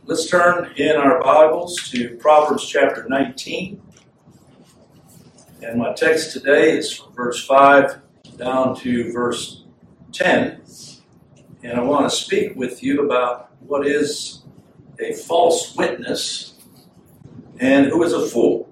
Let's turn in our Bibles to Proverbs chapter 19. And my text today is from verse 5 down to verse 10. And I want to speak with you about what is a false witness and who is a fool.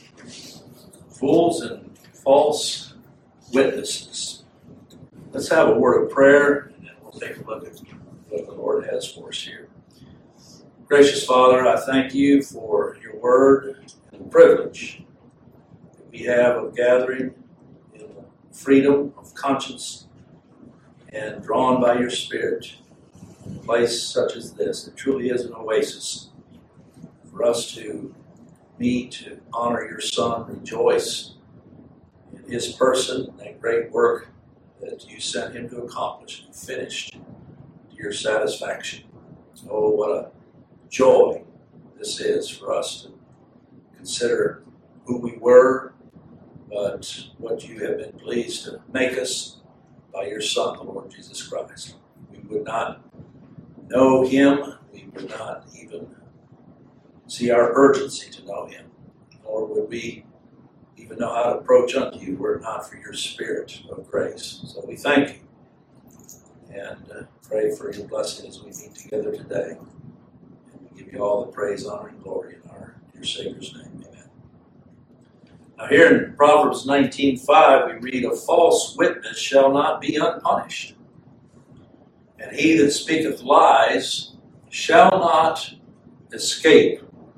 Fools and false witnesses. Let's have a word of prayer, and then we'll take a look at what the Lord has for us here. Gracious Father, I thank you for your word and the privilege that we have of gathering in freedom of conscience and drawn by your Spirit in a place such as this. It truly is an oasis for us to meet, to honor your Son, rejoice in his person, that great work that you sent him to accomplish and finished to your satisfaction. Oh, what a joy this is for us to consider who we were, but what you have been pleased to make us by your Son, the Lord Jesus Christ. We would not know him, we would not even see our urgency to know him, nor would we even know how to approach unto you were it not for your Spirit of grace. So we thank you and pray for your blessing as we meet together today. Give you all the praise, honor, and glory in our dear Savior's name. Amen. Now here in Proverbs 19:5, we read, "A false witness shall not be unpunished, and he that speaketh lies shall not escape.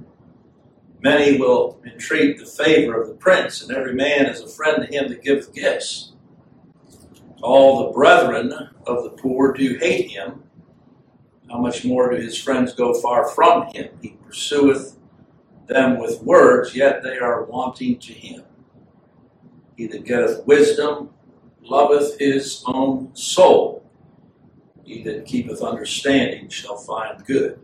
Many will entreat the favor of the prince, and every man is a friend to him that giveth gifts. All the brethren of the poor do hate him. How much more do his friends go far from him? He pursueth them with words, yet they are wanting to him. He that getteth wisdom loveth his own soul. He that keepeth understanding shall find good.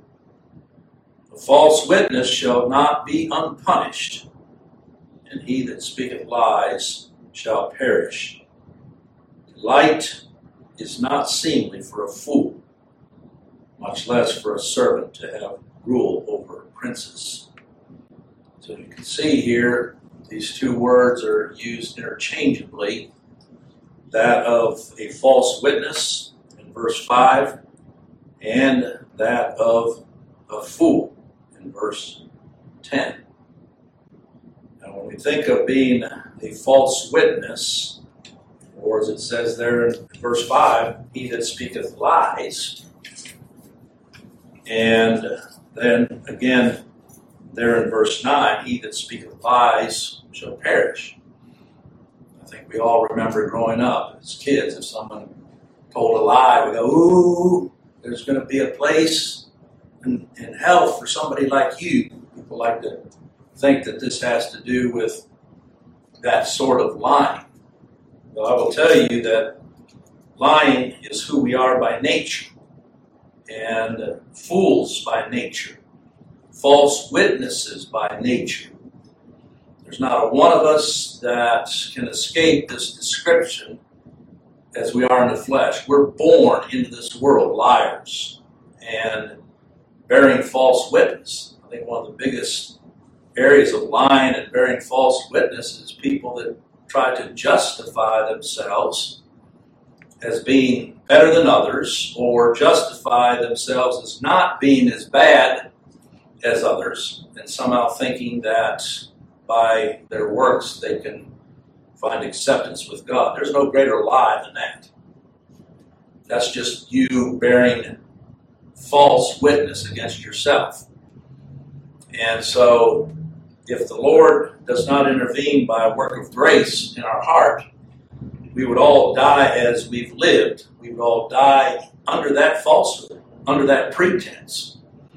A false witness shall not be unpunished, and he that speaketh lies shall perish. Delight is not seemly for a fool, much less for a servant to have rule over princes." So you can see here, these two words are used interchangeably. That of a false witness in verse 5, and that of a fool in verse 10. Now when we think of being a false witness, or as it says there in verse 5, he that speaketh lies, and then again, there in verse 9, he that speaketh lies shall perish. I think we all remember growing up as kids, if someone told a lie, we go, ooh, there's going to be a place in hell for somebody like you. People like to think that this has to do with that sort of lying. Well, I will tell you that lying is who we are by nature. And fools by nature, false witnesses by nature. There's not a one of us that can escape this description as we are in the flesh. We're born into this world liars and bearing false witness. I think one of the biggest areas of lying and bearing false witness is people that try to justify themselves as being better than others, or justify themselves as not being as bad as others, and somehow thinking that by their works they can find acceptance with God. There's no greater lie than that. That's just you bearing false witness against yourself. And so, if the Lord does not intervene by a work of grace in our heart, we would all die as we've lived. We would all die under that falsehood, under that pretense.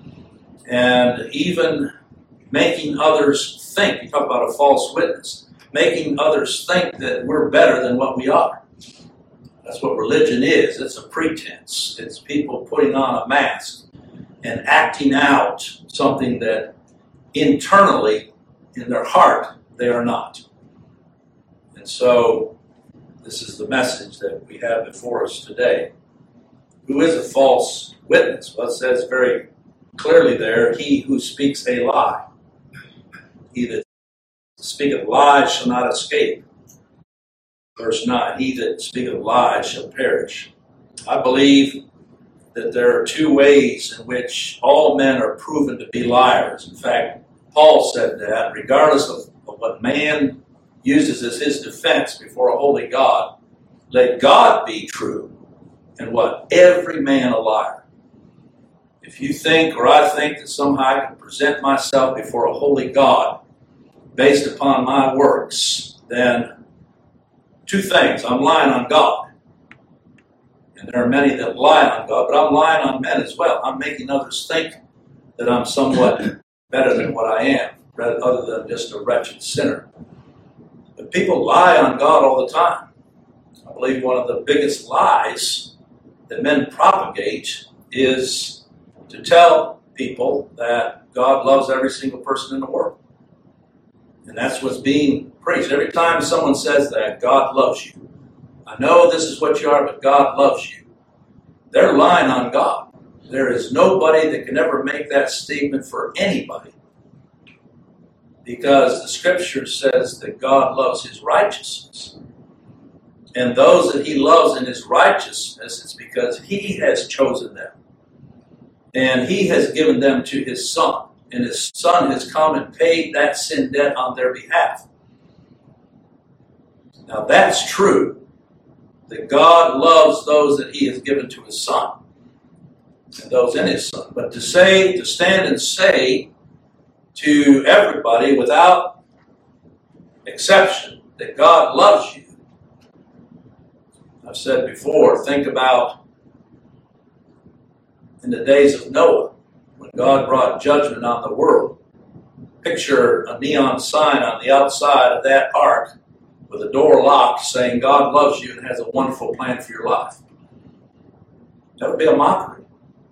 And even making others think, you talk about a false witness, making others think that we're better than what we are. That's what religion is. It's a pretense. It's people putting on a mask and acting out something that internally, in their heart, they are not. And so, this is the message that we have before us today. Who is a false witness? Well, it says very clearly there, he who speaks a lie. He that speaketh lies shall not escape. Verse 9, he that speaketh lies shall perish. I believe that there are two ways in which all men are proven to be liars. In fact, Paul said that regardless of what man uses as his defense before a holy God, let God be true, and what? Every man a liar. If you think, or I think, that somehow I can present myself before a holy God based upon my works, then two things. I'm lying on God. And there are many that lie on God, but I'm lying on men as well. I'm making others think that I'm somewhat better than what I am, other than just a wretched sinner. But people lie on God all the time. I believe one of the biggest lies that men propagate is to tell people that God loves every single person in the world. And that's what's being preached. Every time someone says that, God loves you. I know this is what you are, but God loves you. They're lying on God. There is nobody that can ever make that statement for anybody. Because the Scripture says that God loves His righteousness. And those that He loves in His righteousness, it's because He has chosen them. And He has given them to His Son. And His Son has come and paid that sin debt on their behalf. Now that's true. That God loves those that He has given to His Son. And those in His Son. But to stand and say to everybody without exception that God loves you. I've said before, think about in the days of Noah, when God brought judgment on the world. Picture a neon sign on the outside of that ark with a door locked saying God loves you and has a wonderful plan for your life. That would be a mockery.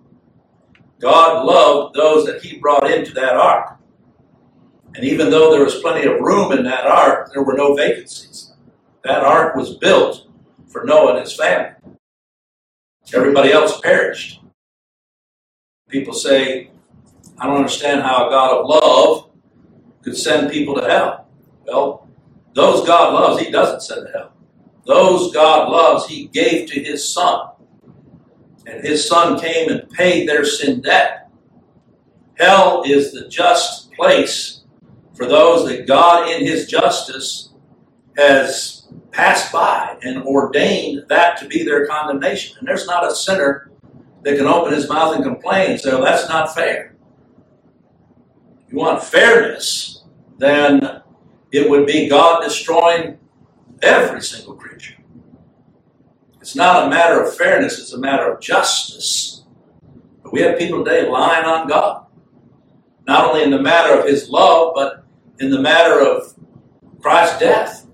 God loved those that He brought into that ark. And even though there was plenty of room in that ark, there were no vacancies. That ark was built for Noah and his family. Everybody else perished. People say, I don't understand how a God of love could send people to hell. Well, those God loves, He doesn't send to hell. Those God loves, He gave to His Son. And His Son came and paid their sin debt. Hell is the just place for those that God in His justice has passed by and ordained that to be their condemnation. And there's not a sinner that can open his mouth and complain and say, well, that's not fair. If you want fairness, then it would be God destroying every single creature. It's not a matter of fairness, it's a matter of justice. But we have people today lying on God. Not only in the matter of His love, but in the matter of Christ's death.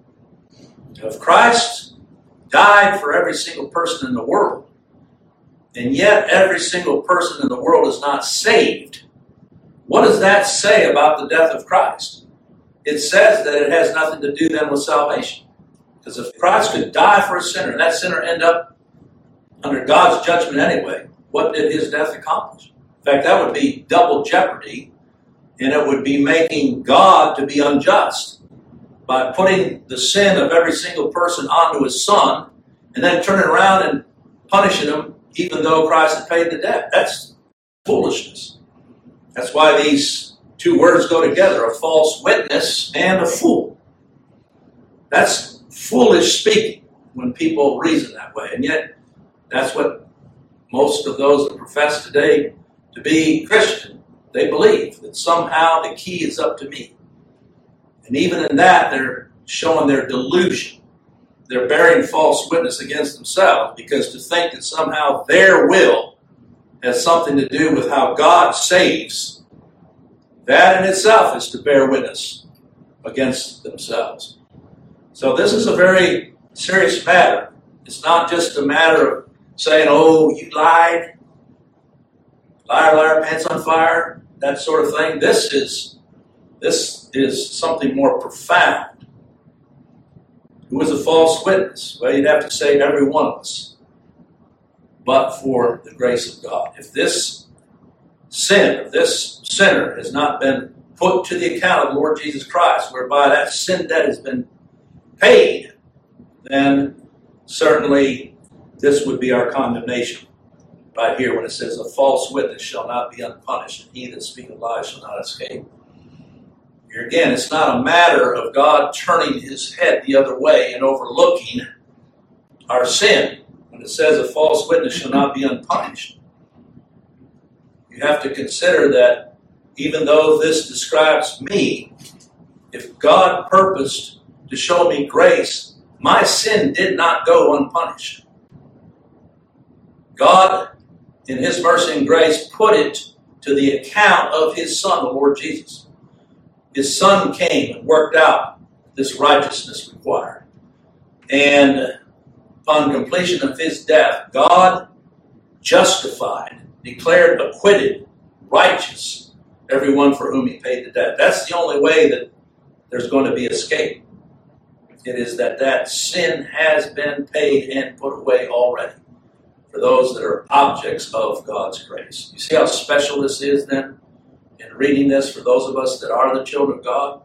If Christ died for every single person in the world, and yet every single person in the world is not saved, what does that say about the death of Christ? It says that it has nothing to do then with salvation. Because if Christ could die for a sinner, and that sinner end up under God's judgment anyway, what did His death accomplish? In fact, that would be double jeopardy, and it would be making God to be unjust by putting the sin of every single person onto His Son, and then turning around and punishing them even though Christ had paid the debt. That's foolishness. That's why these two words go together, a false witness and a fool. That's foolish speaking when people reason that way. And yet, that's what most of those that profess today to be Christian, they believe that somehow the key is up to me. And even in that, they're showing their delusion. They're bearing false witness against themselves, because to think that somehow their will has something to do with how God saves, that in itself is to bear witness against themselves. So this is a very serious matter. It's not just a matter of saying, oh, you lied, liar, liar, pants on fire, that sort of thing. This is something more profound. Who is a false witness? Well, you'd have to say every one of us, but for the grace of God. If this sin of this sinner has not been put to the account of the Lord Jesus Christ, whereby that sin debt has been paid, then certainly this would be our condemnation. Right here when it says, a false witness shall not be unpunished, and he that speaketh lies shall not escape. Here again, it's not a matter of God turning his head the other way and overlooking our sin. When it says a false witness shall not be unpunished, you have to consider that even though this describes me, if God purposed to show me grace, my sin did not go unpunished. God, in his mercy and grace, put it to the account of his Son, the Lord Jesus. His Son came and worked out this righteousness required. And upon completion of his death, God justified, declared acquitted, righteous, everyone for whom he paid the debt. That's the only way that there's going to be escape. It is that sin has been paid and put away already for those that are objects of God's grace. You see how special this is then in reading this for those of us that are the children of God?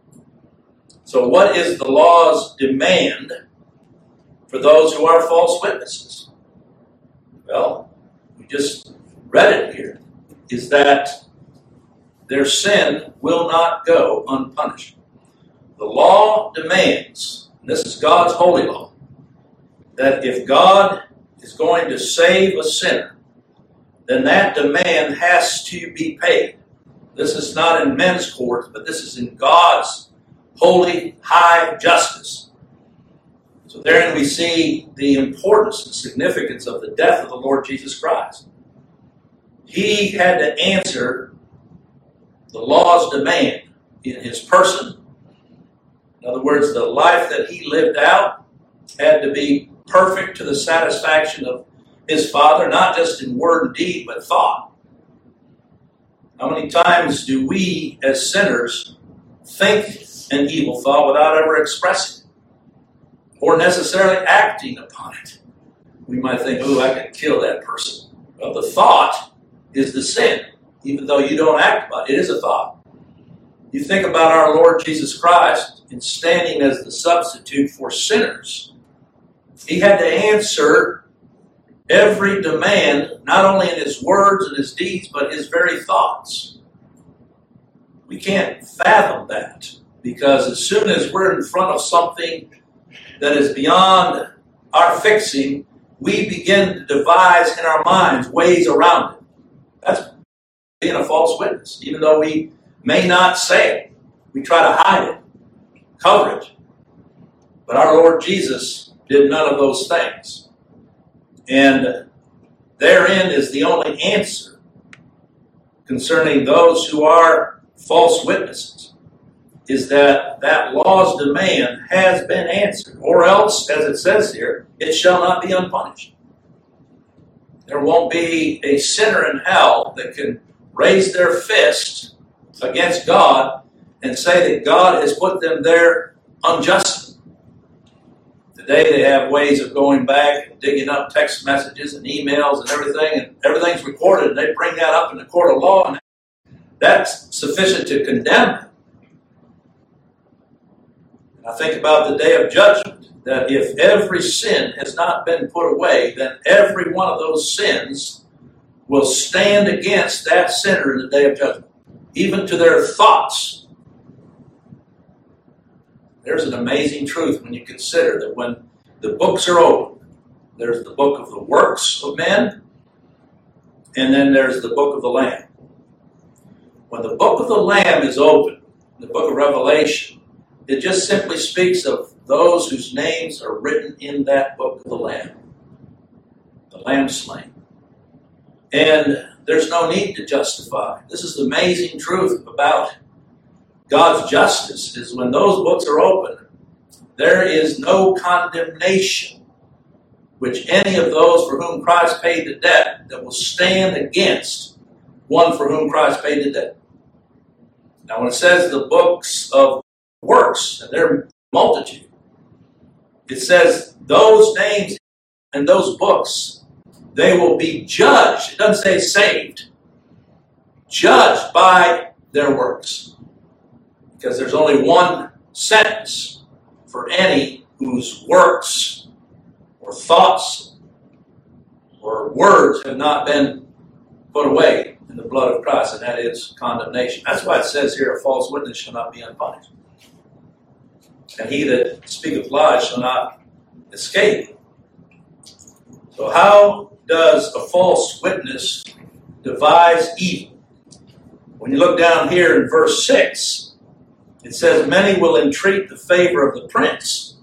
So what is the law's demand for those who are false witnesses? Well, we just read it here, is that their sin will not go unpunished. The law demands, and this is God's holy law, that if God is going to save a sinner, then that demand has to be paid. This is not in men's court, but this is in God's holy, high justice. So therein we see the importance and significance of the death of the Lord Jesus Christ. He had to answer the law's demand in his person. In other words, the life that he lived out had to be perfect to the satisfaction of his Father, not just in word and deed, but thought. How many times do we, as sinners, think an evil thought without ever expressing it or necessarily acting upon it? We might think, oh, I could kill that person. Well, the thought is the sin, even though you don't act upon it. It is a thought. You think about our Lord Jesus Christ in standing as the substitute for sinners. He had to answer every demand, not only in his words and his deeds, but his very thoughts. We can't fathom that, because as soon as we're in front of something that is beyond our fixing, we begin to devise in our minds ways around it. That's being a false witness. Even though we may not say it, we try to hide it, cover it. But our Lord Jesus did none of those things. And therein is the only answer concerning those who are false witnesses, is that law's demand has been answered, or else, as it says here, it shall not be unpunished. There won't be a sinner in hell that can raise their fist against God and say that God has put them there unjustly. Today they have ways of going back and digging up text messages and emails and everything's recorded, and they bring that up in the court of law, and that's sufficient to condemn them. And I think about the day of judgment, that if every sin has not been put away, then every one of those sins will stand against that sinner in the day of judgment, even to their thoughts. There's an amazing truth when you consider that when the books are open, there's the book of the works of men, and then there's the book of the Lamb. When the book of the Lamb is open, the book of Revelation, it just simply speaks of those whose names are written in that book of the Lamb slain. And there's no need to justify. This is the amazing truth about God's justice, is when those books are open, there is no condemnation which any of those for whom Christ paid the debt that will stand against one for whom Christ paid the debt. Now when it says the books of works, and their multitude, it says those names and those books, they will be judged. It doesn't say saved. judged by their works. Because there's only one sentence for any whose works or thoughts or words have not been put away in the blood of Christ, and that is condemnation. That's why it says here, a false witness shall not be unpunished. And he that speaketh lies shall not escape. So how does a false witness devise evil? When you look down here in verse 6, it says, many will entreat the favor of the prince,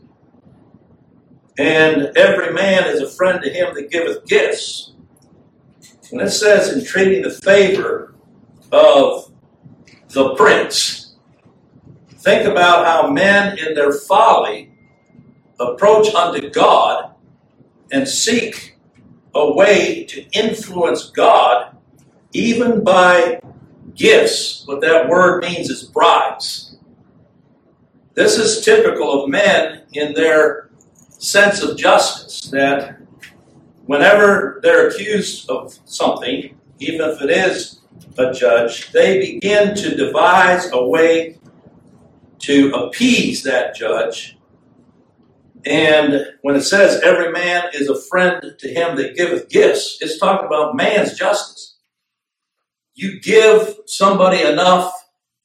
and every man is a friend to him that giveth gifts. When it says entreating the favor of the prince, think about how men in their folly approach unto God and seek a way to influence God even by gifts. What that word means is bribes. This is typical of men in their sense of justice, that whenever they're accused of something, even if it is a judge, they begin to devise a way to appease that judge. And when it says every man is a friend to him that giveth gifts, it's talking about man's justice. You give somebody enough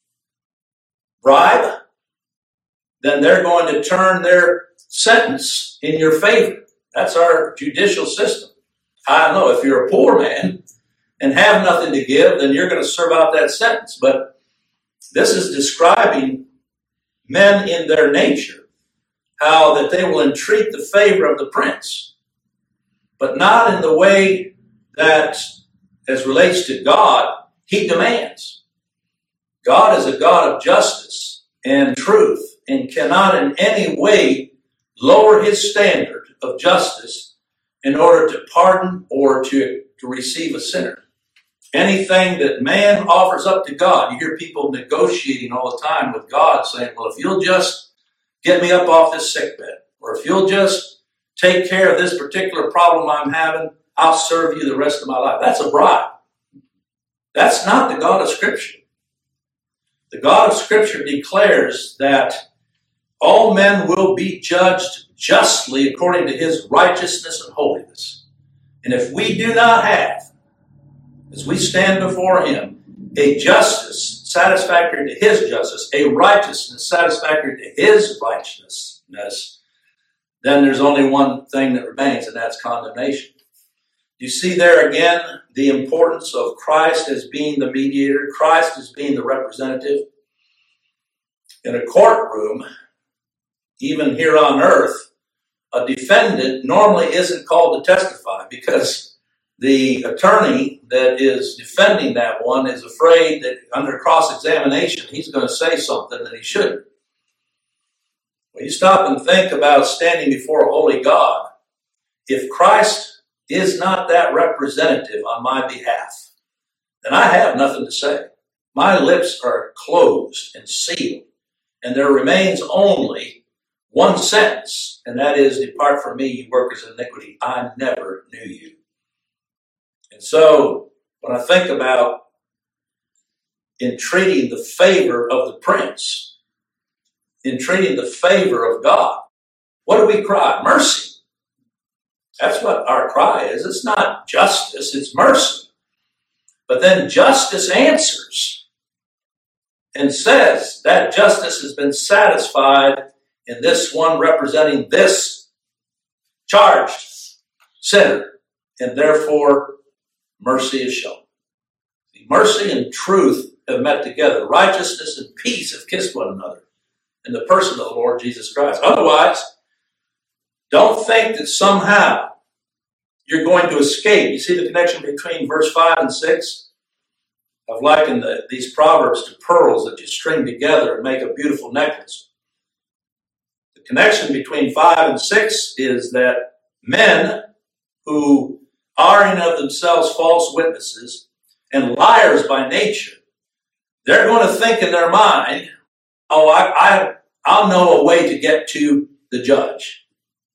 bribe, then they're going to turn their sentence in your favor. That's our judicial system. I know if you're a poor man and have nothing to give, then you're going to serve out that sentence. But this is describing men in their nature, how that they will entreat the favor of the prince, but not in the way that, as relates to God, he demands. God is a God of justice and truth and cannot in any way lower his standard of justice in order to pardon or to receive a sinner. Anything that man offers up to God, you hear people negotiating all the time with God, saying, well, if you'll just get me up off this sick bed, or if you'll just take care of this particular problem I'm having, I'll serve you the rest of my life. That's a bribe. That's not the God of Scripture. The God of Scripture declares that all men will be judged justly according to his righteousness and holiness. And if we do not have, as we stand before him, a justice satisfactory to his justice, a righteousness satisfactory to his righteousness, then there's only one thing that remains, and that's condemnation. You see there again the importance of Christ as being the mediator, Christ as being the representative. In a courtroom, even here on earth, a defendant normally isn't called to testify because the attorney that is defending that one is afraid that under cross-examination he's going to say something that he shouldn't. When you stop and think about standing before a holy God, if Christ is not that representative on my behalf, then I have nothing to say. My lips are closed and sealed, and there remains only one sentence, and that is, depart from me, you workers of iniquity, I never knew you. And so, when I think about entreating the favor of the prince, entreating the favor of God, what do we cry? Mercy. That's what our cry is. It's not justice, it's mercy. But then justice answers and says that justice has been satisfied in this one representing this charged sinner, and therefore mercy is shown. Mercy and truth have met together. Righteousness and peace have kissed one another in the person of the Lord Jesus Christ. Otherwise, don't think that somehow you're going to escape. You see the connection between verse 5 and 6? I've likened these proverbs to pearls that you string together and make a beautiful necklace. The connection between 5 and 6 is that men who are in of themselves false witnesses and liars by nature, they're going to think in their mind, oh, I'll know a way to get to the judge,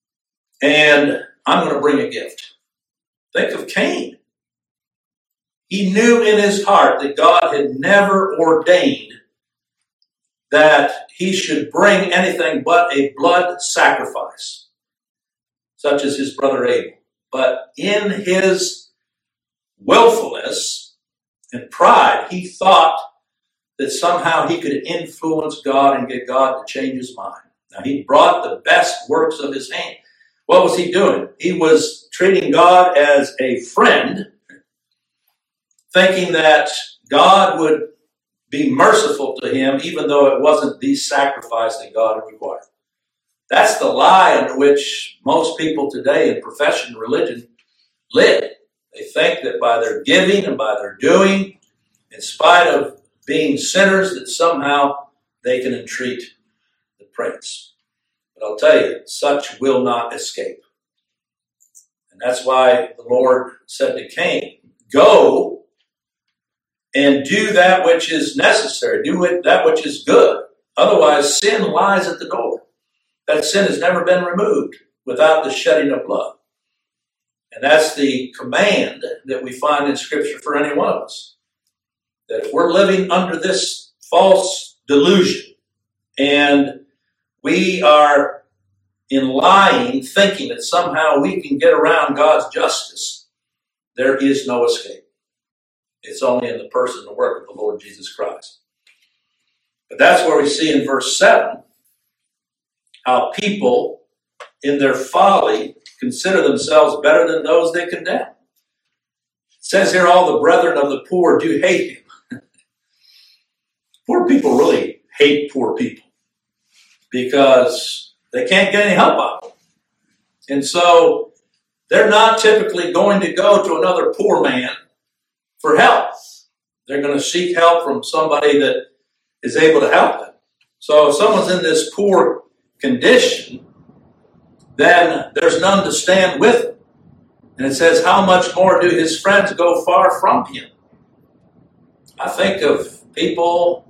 and I'm going to bring a gift. Think of Cain. He knew in his heart that God had never ordained that he should bring anything but a blood sacrifice, such as his brother Abel. But in his willfulness and pride, he thought that somehow he could influence God and get God to change his mind. Now, he brought the best works of his hand. What was he doing? He was treating God as a friend, thinking that God would be merciful to him, even though it wasn't the sacrifice that God had required. That's the lie under which most people today in profession religion live. They think that by their giving and by their doing, in spite of being sinners, that somehow they can entreat the prince. But I'll tell you, such will not escape. And that's why the Lord said to Cain, go and do that which is necessary. Do it, that which is good. Otherwise, sin lies at the door. That sin has never been removed without the shedding of blood. And that's the command that we find in Scripture for any one of us. That if we're living under this false delusion and we are in lying, thinking that somehow we can get around God's justice, there is no escape. It's only in the person and the work of the Lord Jesus Christ. But that's where we see in verse 7 how people in their folly consider themselves better than those they condemn. It says here, all the brethren of the poor do hate him. Poor people really hate poor people because they can't get any help out of them. And so they're not typically going to go to another poor man for help. They're going to seek help from somebody that is able to help them. So if someone's in this poor condition, then there's none to stand with him. And it says, how much more do his friends go far from him? I think of people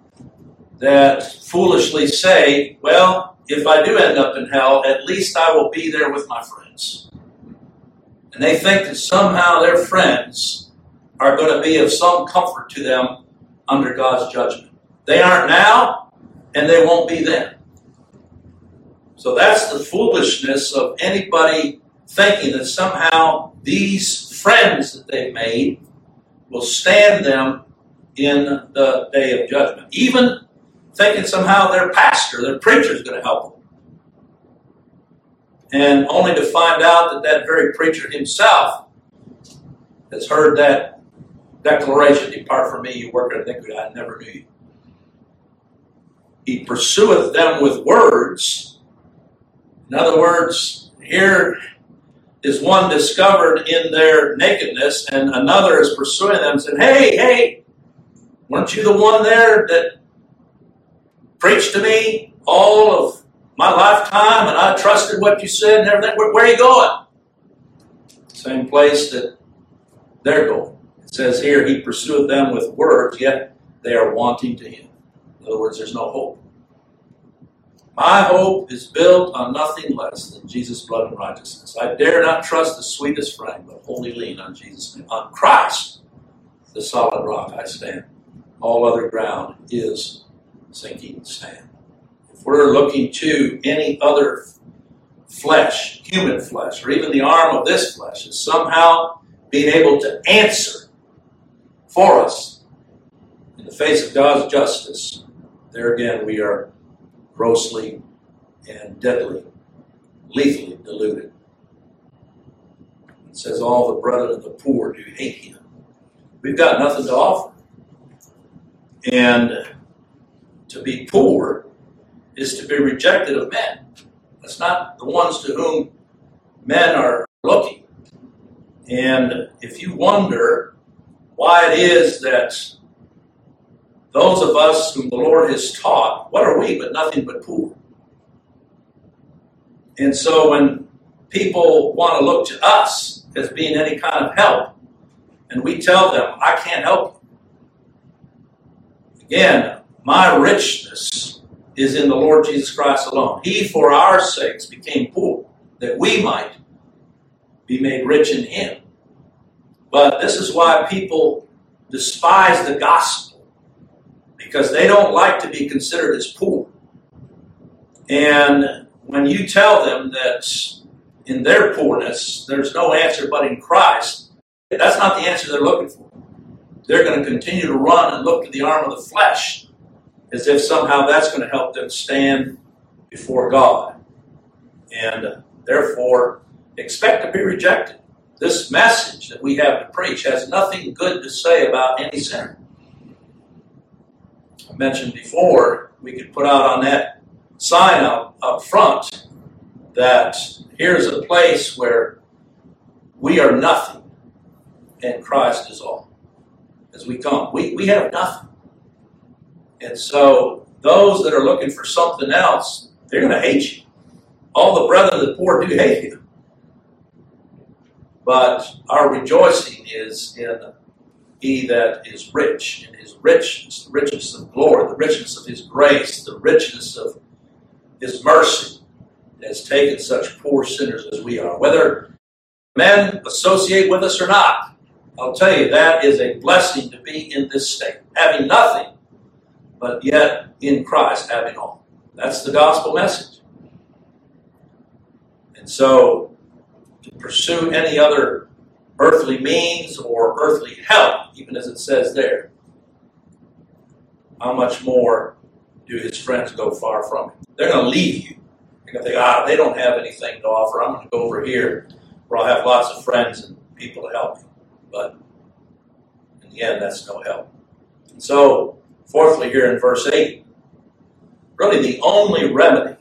that foolishly say, well, if I do end up in hell, at least I will be there with my friends. And they think that somehow their friends are going to be of some comfort to them under God's judgment. They aren't now, and they won't be then. So that's the foolishness of anybody thinking that somehow these friends that they've made will stand them in the day of judgment. Even thinking somehow their pastor, their preacher is going to help them. And only to find out that that very preacher himself has heard that declaration, depart from me, you worker of iniquity, I never knew you. He pursueth them with words. In other words, here is one discovered in their nakedness, and another is pursuing them and saying, hey, weren't you the one there that preached to me all of my lifetime, and I trusted what you said and everything? Where are you going? Same place that they're going. It says here, he pursueth them with words, yet they are wanting to him. In other words, there's no hope. My hope is built on nothing less than Jesus' blood and righteousness. I dare not trust the sweetest frame, but wholly lean on Jesus' name. On Christ, the solid rock, I stand. All other ground is sinking sand. If we're looking to any other flesh, human flesh, or even the arm of this flesh, is somehow being able to answer for us in the face of God's justice, there again we are grossly and deadly, lethally deluded. It says all the brethren of the poor do hate him. We've got nothing to offer. And to be poor is to be rejected of men. That's not the ones to whom men are looking. And if you wonder why it is that those of us whom the Lord has taught, what are we but nothing but poor? And so when people want to look to us as being any kind of help, and we tell them, I can't help you. Again, my richness is in the Lord Jesus Christ alone. He, for our sakes, became poor, that we might be made rich in him. But this is why people despise the gospel, because they don't like to be considered as poor. And when you tell them that in their poorness there's no answer but in Christ, that's not the answer they're looking for. They're going to continue to run and look to the arm of the flesh as if somehow that's going to help them stand before God. And therefore, expect to be rejected. This message that we have to preach has nothing good to say about any sinner. I mentioned before, we could put out on that sign up front that here's a place where we are nothing and Christ is all. As we come, we have nothing. And so those that are looking for something else, they're going to hate you. All the brethren of the poor do hate you. But our rejoicing is in He that is rich, in His richness, the richness of glory, the richness of His grace, the richness of His mercy, has taken such poor sinners as we are. Whether men associate with us or not, I'll tell you, that is a blessing to be in this state, having nothing, but yet in Christ having all. That's the gospel message. And so, to pursue any other earthly means or earthly help, even as it says there, how much more do his friends go far from him? They're going to leave you. They're going to think, they don't have anything to offer. I'm going to go over here where I'll have lots of friends and people to help me. But in the end, that's no help. And so, fourthly, here in verse 8, really the only remedy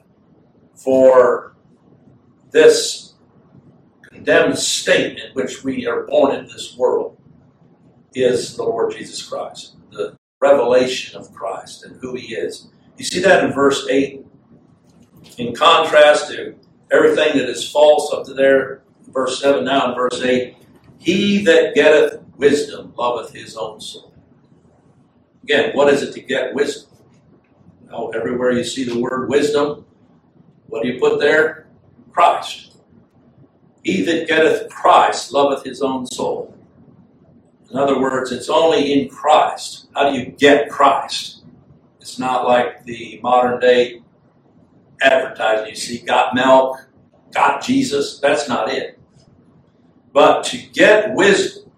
for this condemned state in which we are born in this world is the Lord Jesus Christ, the revelation of Christ and who He is. You see that in verse 8? In contrast to everything that is false up to there, verse 7, now in verse 8, he that getteth wisdom loveth his own soul. Again, what is it to get wisdom? Well, everywhere you see the word wisdom, what do you put there? Christ. He that getteth Christ loveth his own soul. In other words, it's only in Christ. How do you get Christ? It's not like the modern day advertising. You see, got milk, got Jesus. That's not it. But to get wisdom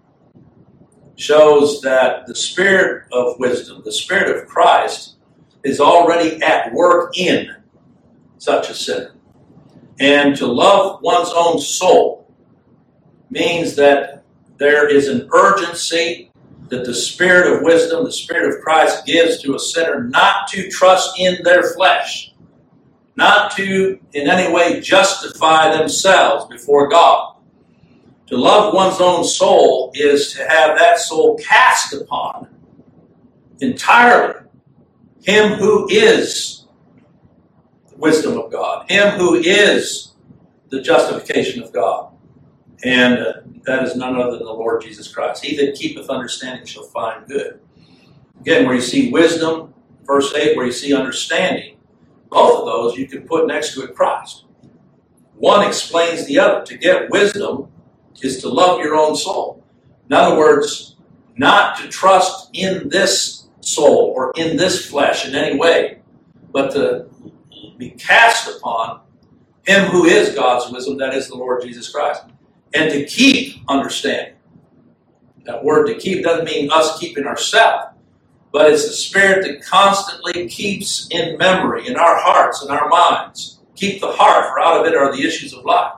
shows that the Spirit of wisdom, the Spirit of Christ, is already at work in such a sinner. And to love one's own soul means that there is an urgency that the Spirit of wisdom, the Spirit of Christ gives to a sinner not to trust in their flesh, not to in any way justify themselves before God. To love one's own soul is to have that soul cast upon entirely Him who is the wisdom of God, Him who is the justification of God. And that is none other than the Lord Jesus Christ. He that keepeth understanding shall find good. Again, where you see wisdom, verse 8, where you see understanding, both of those you can put next to it Christ. One explains the other. To get wisdom is to love your own soul. In other words, not to trust in this soul or in this flesh in any way, but to be cast upon Him who is God's wisdom, that is the Lord Jesus Christ, and to keep understanding. That word to keep doesn't mean us keeping ourselves, but it's the Spirit that constantly keeps in memory in our hearts and our minds. Keep the heart, for out of it are the issues of life.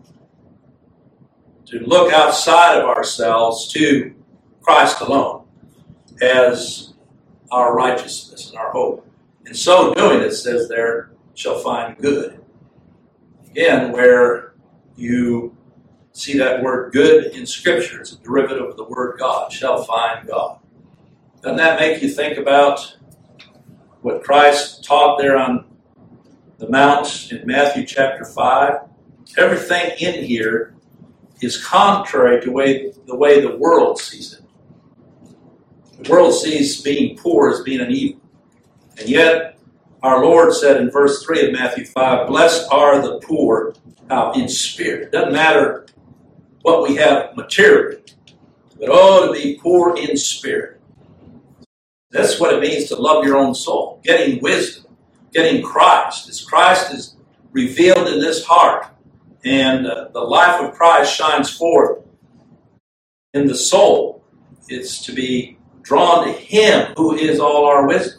To look outside of ourselves to Christ alone as our righteousness and our hope. In so doing, it says there, shall find good. Again, where you see that word good in Scripture, it's a derivative of the word God, shall find God. Doesn't that make you think about what Christ taught there on the Mount in Matthew chapter 5? Everything in here is contrary to the way the world sees it. The world sees being poor as being an evil. And yet, our Lord said in verse 3 of Matthew 5, blessed are the poor in spirit. It doesn't matter what we have materially. But oh, to be poor in spirit. That's what it means to love your own soul. Getting wisdom, getting Christ. As Christ is revealed in this heart, and the life of Christ shines forth in the soul, it's to be drawn to Him who is all our wisdom.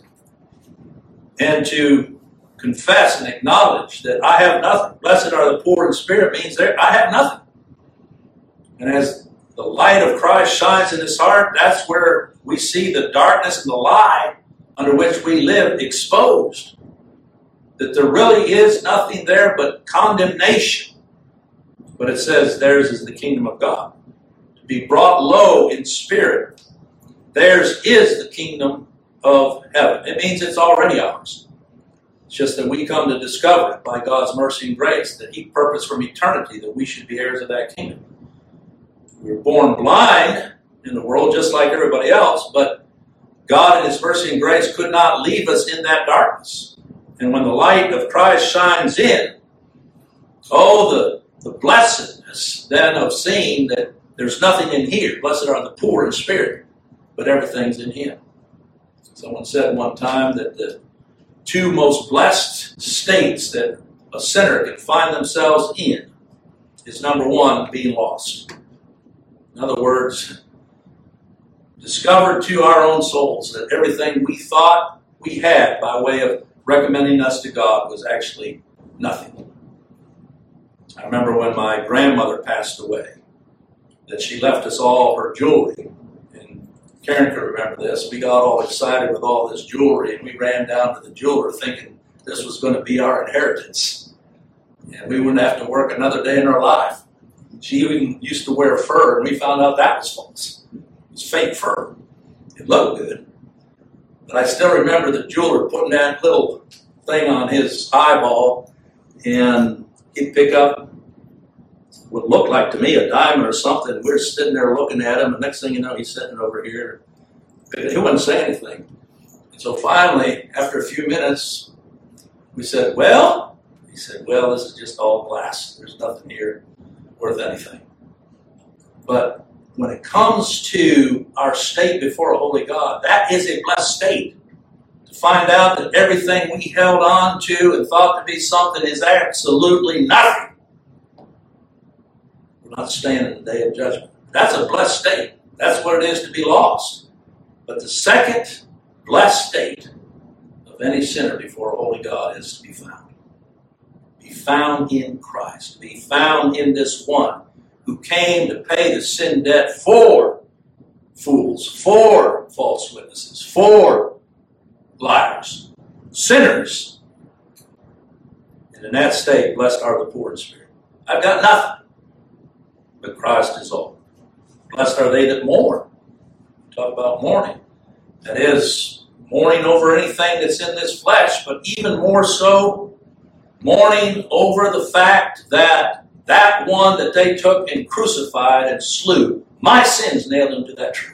And to confess and acknowledge that I have nothing. Blessed are the poor in spirit means I have nothing. And as the light of Christ shines in his heart, that's where we see the darkness and the lie under which we live exposed. That there really is nothing there but condemnation. But it says theirs is the kingdom of God. To be brought low in spirit, theirs is the kingdom of heaven. It means it's already ours. It's just that we come to discover it by God's mercy and grace, that He purposed from eternity that we should be heirs of that kingdom. We were born blind in the world just like everybody else, but God in His mercy and grace could not leave us in that darkness. And when the light of Christ shines in, oh, the blessedness then of seeing that there's nothing in here. Blessed are the poor in spirit, but everything's in Him. Someone said one time that the two most blessed states that a sinner can find themselves in is, number one, being lost. In other words, discovered to our own souls that everything we thought we had by way of recommending us to God was actually nothing. I remember when my grandmother passed away, that she left us all her jewelry. And Karen could remember this. We got all excited with all this jewelry, and we ran down to the jeweler thinking this was going to be our inheritance. And we wouldn't have to work another day in our life. She even used to wear fur, and we found out that was false. It was fake fur. It looked good. But I still remember the jeweler putting that little thing on his eyeball, and he'd pick up what looked like to me a diamond or something. We're sitting there looking at him, and next thing you know, he's sitting over here. He wouldn't say anything. And so finally, after a few minutes, we said, well? He said, well, this is just all glass. There's nothing here worth anything. But when it comes to our state before a holy God, that is a blessed state. To find out that everything we held on to and thought to be something is absolutely nothing. We're not staying in the day of judgment. That's a blessed state. That's what it is to be lost. But the second blessed state of any sinner before a holy God is to be found. Be found in Christ. Be found in this one who came to pay the sin debt for fools, for false witnesses, for liars, sinners. And in that state, blessed are the poor in spirit. I've got nothing, but Christ is all. Blessed are they that mourn. Talk about mourning. That is, mourning over anything that's in this flesh, but even more so, mourning over the fact that that one that they took and crucified and slew, my sins nailed him to that tree.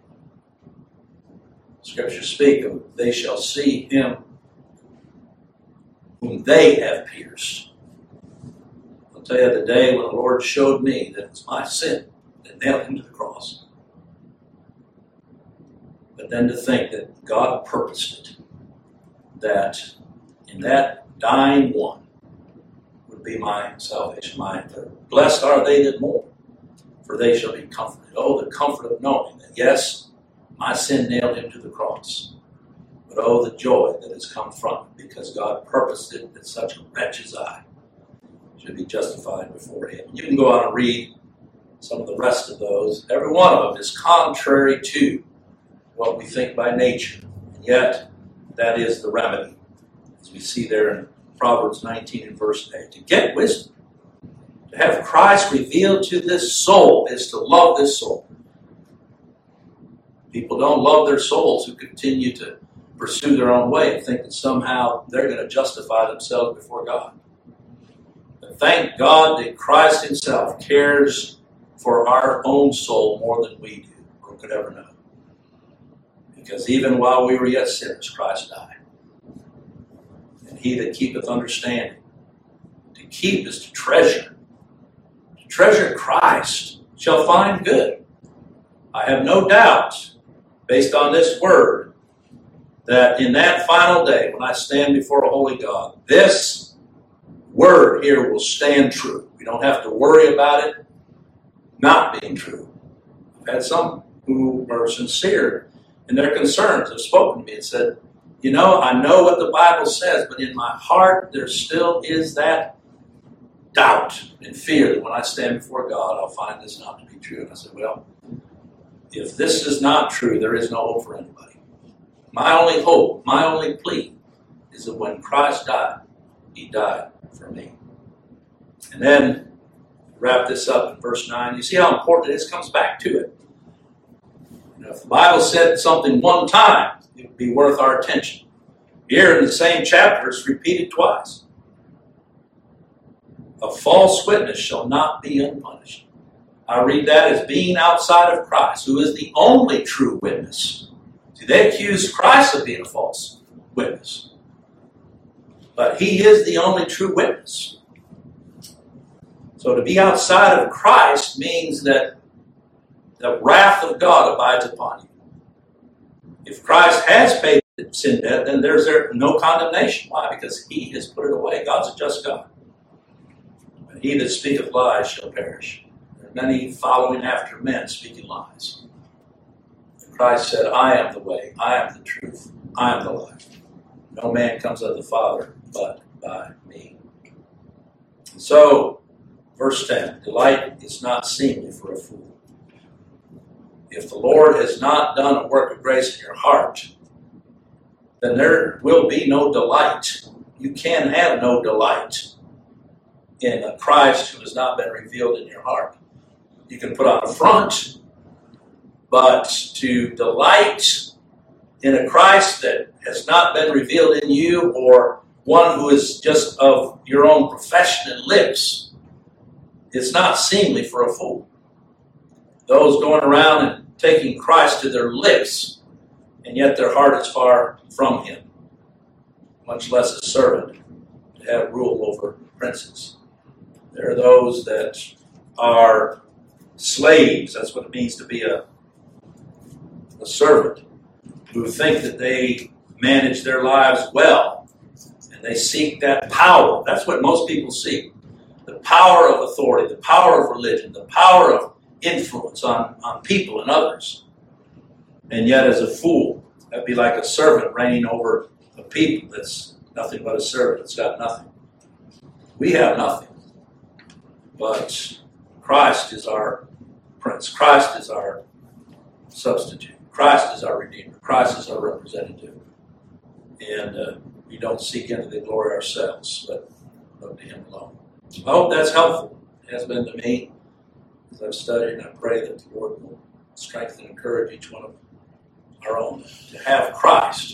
Scriptures speak of, they shall see him whom they have pierced. I'll tell you the day when the Lord showed me that it was my sin that nailed him to the cross. But then to think that God purposed it, that in that dying one would be my salvation, my third. Blessed are they that mourn, for they shall be comforted. Oh, the comfort of knowing that, yes, my sin nailed him to the cross. But oh, the joy that has come from it, because God purposed it that such a wretch as I should be justified before him. You can go out and read some of the rest of those. Every one of them is contrary to what we think by nature. And yet, that is the remedy, as we see there in Proverbs 19 and verse 8. To get wisdom, to have Christ revealed to this soul, is to love this soul. People don't love their souls who continue to pursue their own way and think that somehow they're going to justify themselves before God. But thank God that Christ himself cares for our own soul more than we do or could ever know. Because even while we were yet sinners, Christ died. And he that keepeth understanding, to keep is to treasure. To treasure Christ shall find good. I have no doubt, based on this word, that in that final day, when I stand before a holy God, this word here will stand true. We don't have to worry about it not being true. I've had some who are sincere in their concerns have spoken to me and said, I know what the Bible says, but in my heart there still is that doubt and fear that when I stand before God, I'll find this not to be true. And I said, well, if this is not true, there is no hope for anybody. My only hope, my only plea is that when Christ died, he died for me. And then, wrap this up in verse 9. You see how important this comes back to it. If the Bible said something one time, it would be worth our attention. Here in the same chapter, it's repeated twice. A false witness shall not be unpunished. I read that as being outside of Christ, who is the only true witness. See, they accuse Christ of being a false witness. But he is the only true witness. So to be outside of Christ means that the wrath of God abides upon you. If Christ has paid the sin debt, then there's no condemnation. Why? Because he has put it away. God's a just God. And he that speaketh lies shall perish. There are many following after men speaking lies. And Christ said, I am the way, I am the truth, I am the life. No man comes unto the Father but by me. So, verse 10, delight is not seemly for a fool. If the Lord has not done a work of grace in your heart, then there will be no delight. You can have no delight in a Christ who has not been revealed in your heart. You can put on a front, but to delight in a Christ that has not been revealed in you, or one who is just of your own profession and lips, it's not seemly for a fool. Those going around and taking Christ to their lips, and yet their heart is far from him, much less a servant to have rule over princes. There are those that are slaves, that's what it means to be a servant, who think that they manage their lives well, and they seek that power. That's what most people seek. The power of authority, the power of religion, the power of influence on people and others. And yet as a fool, that'd be like a servant reigning over a people that's nothing but a servant. It's got nothing. We have nothing. But Christ is our prince. Christ is our substitute. Christ is our redeemer. Christ is our representative. And we don't seek into the glory ourselves, but look to him alone. I hope that's helpful. It has been to me as I've studied, and I pray that the Lord will strengthen and encourage each one of our own to have Christ